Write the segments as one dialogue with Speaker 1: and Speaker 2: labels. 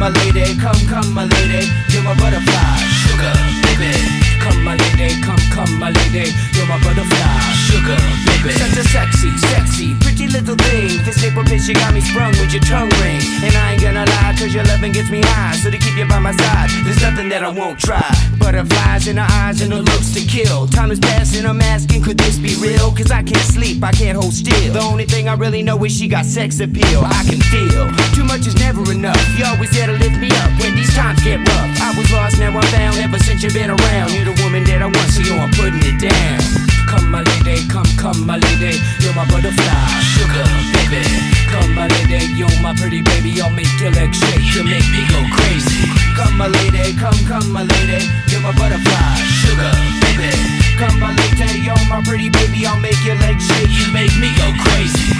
Speaker 1: my lady, come my lady, you're my butterfly, sugar, baby. Come my lady, come my lady, you're my butterfly, sugar, baby. Such a sexy, pretty little thing. This April bitch, you got me sprung with your tongue ring. And I ain't gonna lie, cause your loving gets me high. So to keep you by my side, there's nothing that I won't try. Butterflies in her eyes and her looks to kill. Time is passing, I'm asking, could this be real? Cause I can't sleep, I can't hold still. The only thing I really know is she got sex appeal. I can feel, too much is never enough. You always there to lift me up when these times get rough. I was lost, now I'm found, ever since you've been around. You're the woman that I want, so yo, I'm putting it down. Come my lady, come my lady, you're my butterfly, sugar, baby. Come my lady, you're my pretty baby, I'll make your legs shake, you make me go crazy. Come my lady, come my lady, you're my butterfly, sugar, baby. Come my lady, you're my pretty baby, I'll make your legs shake, you make me go crazy.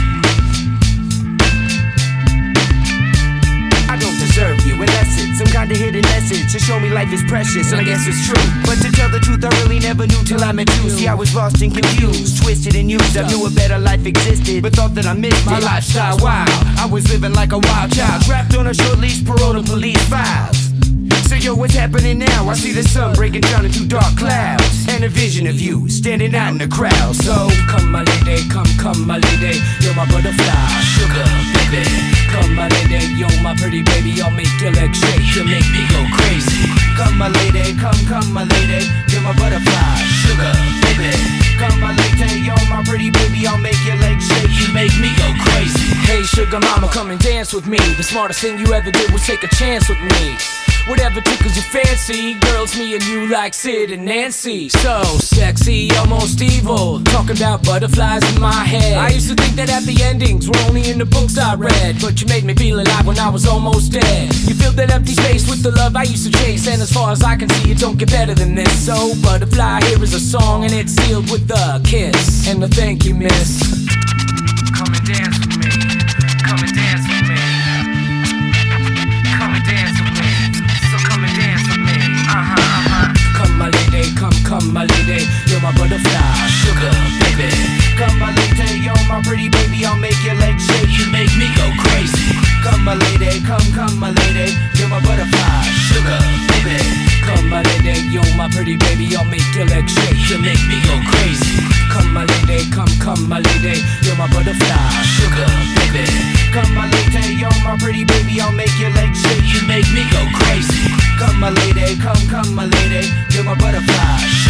Speaker 1: I don't deserve you unless it's some kind of hidden message to show me life is precious, and I guess it's true. But to tell the truth, I really never knew till I met you. See, I was lost and confused, twisted and used. I knew a better life existed, but thought that I missed my lifestyle wild. I was living like a wild child, trapped on a short leash, parole to police files. So yo, what's happening now? I see the sun breaking down into dark clouds, and a vision of you standing out in the crowd. So come my lady, come my lady, you're my butterfly, sugar, baby. Come my lady, you're my pretty baby, I'll make your legs shake, you make me go crazy. Come my lady, come my lady, you're my butterfly, sugar, baby. Come my lady, you're my pretty baby, I'll make your legs shake, you make me go crazy.
Speaker 2: Hey sugar mama, come and dance with me. The smartest thing you ever did was take a chance with me. Whatever tickles your fancy, girls, me and you like Sid and Nancy. So sexy, almost evil, talking about butterflies in my head. I used to think that happy endings were only in the books I read, but you made me feel alive when I was almost dead. You filled that empty space with the love I used to chase, and as far as I can see, it don't get better than this. So butterfly, here is a song, and it's sealed with a kiss and a thank you, miss. Come and dance with me, come and dance with me, come and dance with me. Come my lady, come my lady, you're my butterfly, sugar, baby.
Speaker 1: Come my lady, you're my pretty baby, I'll make your legs shake, you make me go crazy. Come my lady, come my lady, you're my butterfly, sugar, baby. Come my lady, you're my pretty baby, I'll make your legs shake, you make me go crazy. Come my lady, come my lady, you're my butterfly, sugar, baby. Come my lady, you're my pretty baby, I'll make your legs shake, you make me go crazy. Come my lady, come my lady, you're my butterfly.